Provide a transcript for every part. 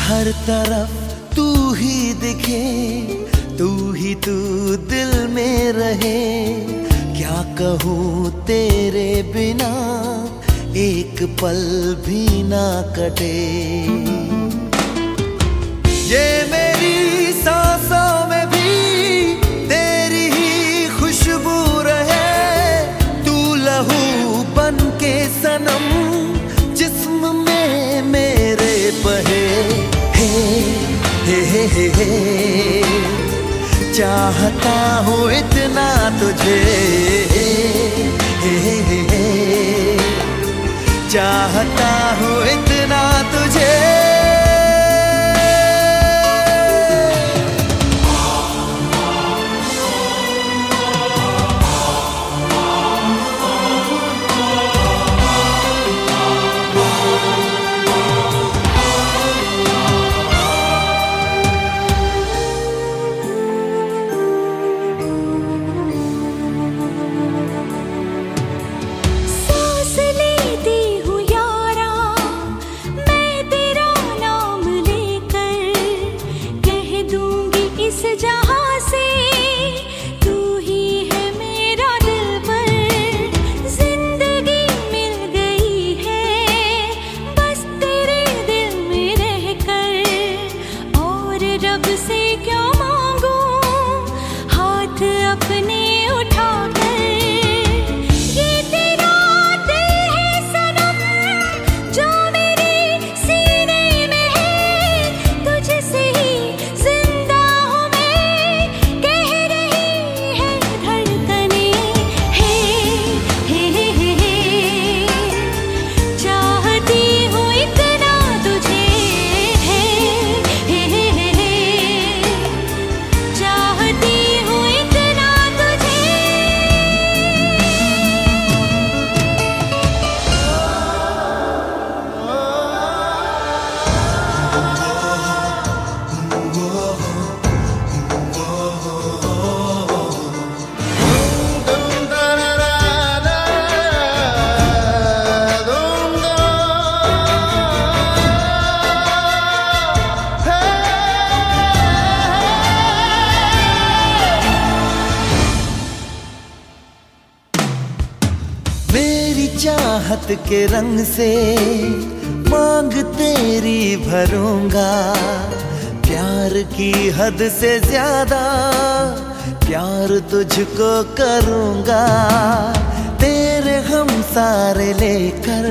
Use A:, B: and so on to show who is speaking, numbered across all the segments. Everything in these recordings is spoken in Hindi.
A: हर तरफ तू ही दिखे, तू ही तू दिल में रहे। क्या कहूँ तेरे बिना एक पल भी ना कटे। ये मेरी सांसों में भी तेरी ही खुशबू रहे। तू लहू बन के सनम जिस्म में मेरे बहे। हे चाहता हूँ इतना तुझे, चाहता हूँ इतना तुझे। चाहत के रंग से मांग तेरी भरूंगा। प्यार की हद से ज्यादा प्यार तुझको करूंगा। तेरे गम सारे लेकर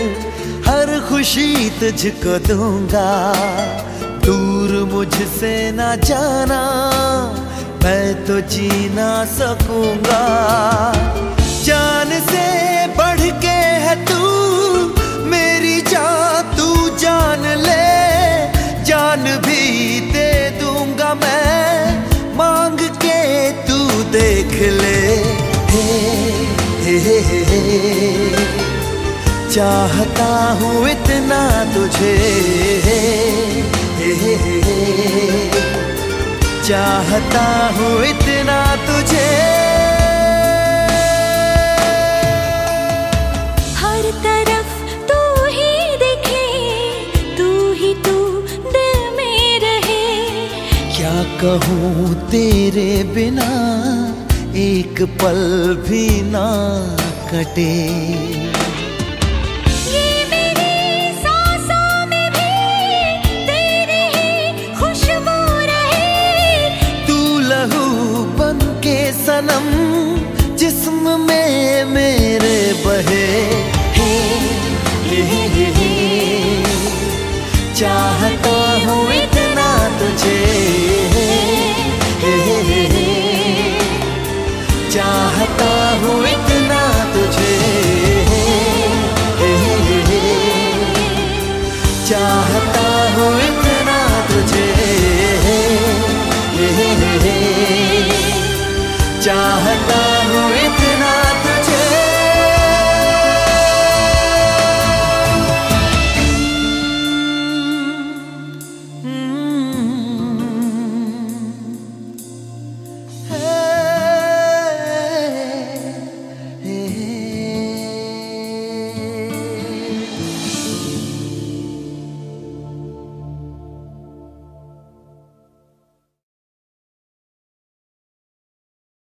A: हर खुशी तुझको दूंगा। दूर मुझसे ना जाना, मैं तो जी ना सकूंगा। जान से बढ़ के है तू मेरी जान, तू जान ले। जान भी दे दूंगा मैं, मांग के तू देख ले। चाहता हूँ इतना तुझे, चाहता हूँ इतना तुझे। कहूँ तेरे बिना एक पल भी ना कटे।
B: ये मेरी सांसों में भी तेरी ही खुशबू रहे।
A: तू लहू बन के सनम जिस्म में मेरे बहे। चाहता हूँ इतना तुझे, चाहता हूँ इतना तुझे, चाहता हूँ इतना तुझे, चाहता हूँ इतना तुझे।